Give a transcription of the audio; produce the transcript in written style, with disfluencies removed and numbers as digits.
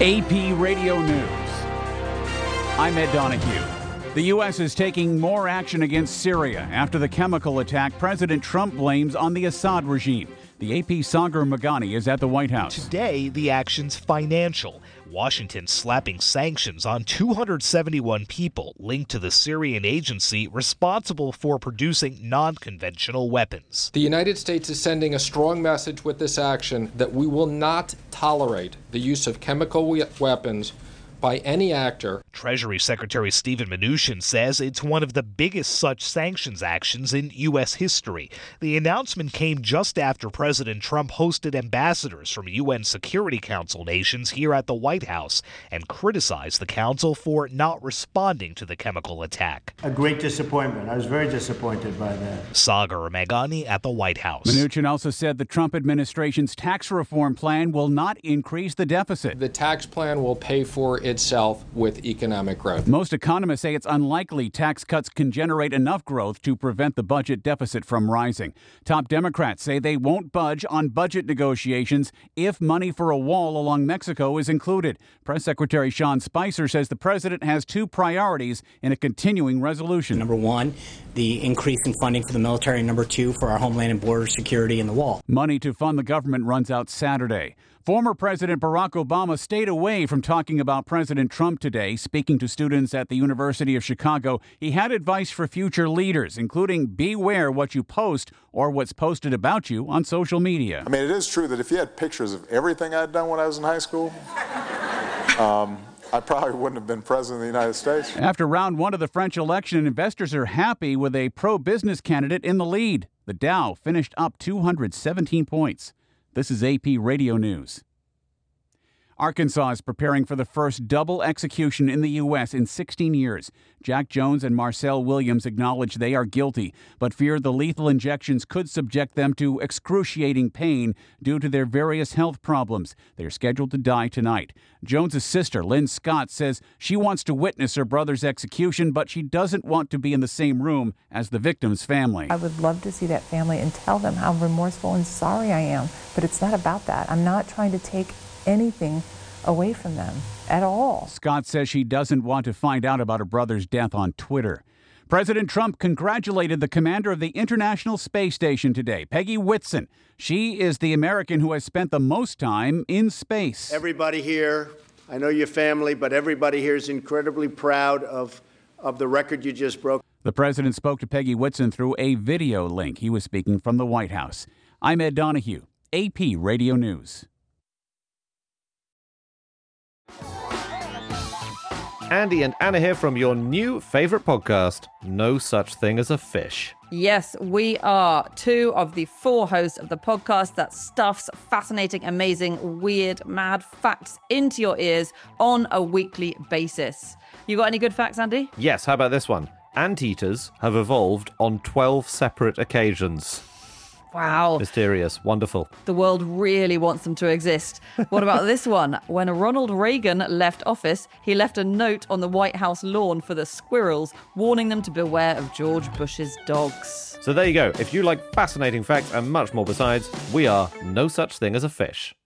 AP Radio News. I'm Ed Donahue. The U.S. is taking more action against Syria after the chemical attack President Trump blames on the Assad regime. The AP's Sagar Meghani is at the White House. Today, the action's financial. Washington slapping sanctions on 271 people linked to the Syrian agency responsible for producing non-conventional weapons. The United States is sending a strong message with this action that we will not tolerate the use of chemical weapons by any actor. Treasury Secretary Steven Mnuchin says it's one of the biggest such sanctions actions in U.S. history. The announcement came just after President Trump hosted ambassadors from UN Security Council nations here at the White House and criticized the council for not responding to the chemical attack. A great disappointment. I was very disappointed by that. Sagar Meghani at the White House. Mnuchin also said the Trump administration's tax reform plan will not increase the deficit. The tax plan will pay for itself with economic growth. Most economists say it's unlikely tax cuts can generate enough growth to prevent the budget deficit from rising. Top Democrats say they won't budge on budget negotiations if money for a wall along Mexico is included. Press Secretary Sean Spicer says the president has two priorities in a continuing resolution. Number one, the increase in funding for the military, and number two, for our homeland and border security and the wall. Money to fund the government runs out Saturday. Former President Barack Obama stayed away from talking about President Trump today. Speaking to students at the University of Chicago, he had advice for future leaders, including beware what you post or what's posted about you on social media. I mean, it is true that if you had pictures of everything I'd done when I was in high school, I probably wouldn't have been president of the United States. After round one of the French election, investors are happy with a pro-business candidate in the lead. The Dow finished up 217 points. This is AP Radio News. Arkansas is preparing for the first double execution in the U.S. in 16 years. Jack Jones and Marcel Williams acknowledge they are guilty, but fear the lethal injections could subject them to excruciating pain due to their various health problems. They are scheduled to die tonight. Jones's sister, Lynn Scott, says she wants to witness her brother's execution, but she doesn't want to be in the same room as the victim's family. I would love to see that family and tell them how remorseful and sorry I am, but it's not about that. I'm not trying to take anything away from them at all. Scott says she doesn't want to find out about her brother's death on Twitter. President Trump congratulated the commander of the International Space Station today, Peggy Whitson. She is the American who has spent the most time in space. Everybody here, I know your family, but everybody here is incredibly proud of the record you just broke. The president spoke to Peggy Whitson through a video link. He was speaking from the White House. I'm Ed Donahue, AP Radio News. Andy and Anna here from your new favourite podcast, No Such Thing as a Fish. Yes, we are two of the four hosts of the podcast that stuffs fascinating, amazing, weird, mad facts into your ears on a weekly basis. You got any good facts, Andy? Yes, how about this one? Anteaters have evolved on 12 separate occasions. Wow. Mysterious. Wonderful. The world really wants them to exist. What about this one? When Ronald Reagan left office, he left a note on the White House lawn for the squirrels, warning them to beware of George Bush's dogs. So there you go. If you like fascinating facts and much more besides, we are No Such Thing as a Fish.